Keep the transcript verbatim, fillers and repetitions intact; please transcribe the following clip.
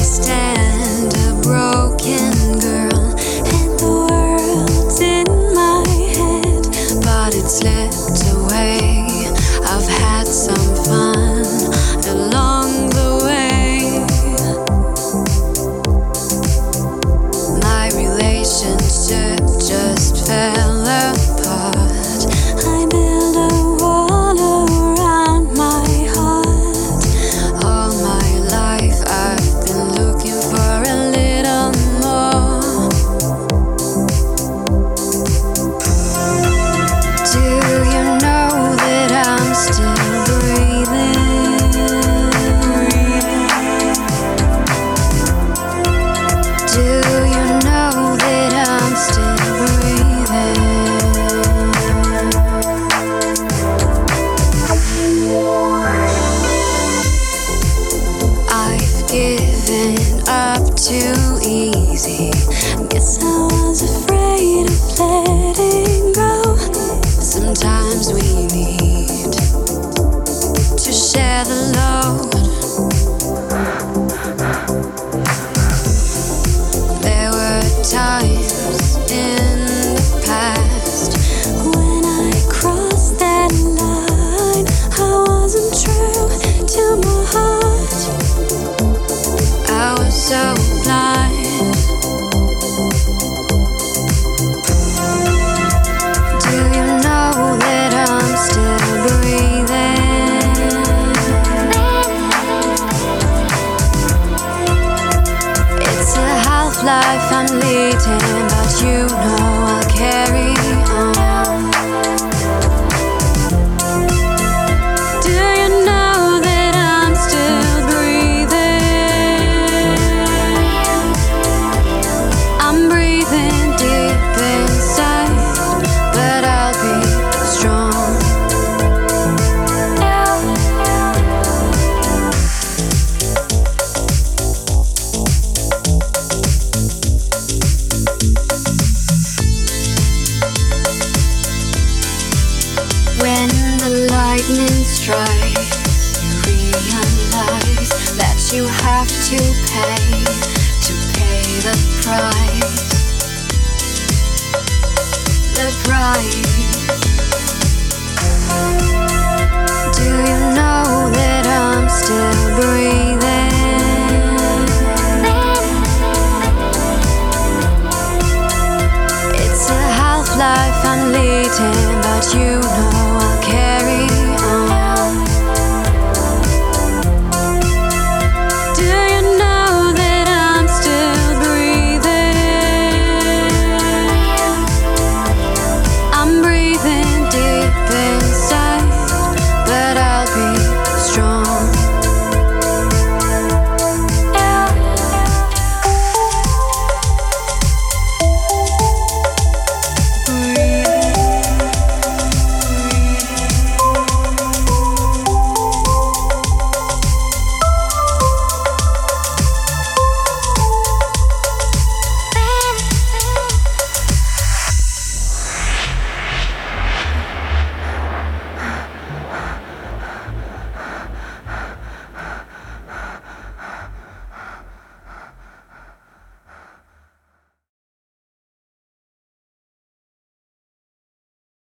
stand a broken girl, and the world's in my head, but it slipped away. I've had some fun along the way. My relationship just fell apart. I built a wall around my heart. All my life I've been looking for a little more. Do you know that I'm still breathing? Do you know that I'm still breathing? I've given up too easy. Guess I was afraid of letting go. Sometimes we need to share the load. There were times in the past when I crossed that line. I wasn't true to my heart. I was so blind. Do you know that I'm still breathing? It's a half-life I'm leading, but you know I'll carry on. Do you know that I'm still breathing? I'm breathing deep inside, but I'll be strong. When the lightning strikes, you realize that you have to pay, to pay the price. The price. Do you know that I'm still breathing? It's a half-life I'm leading,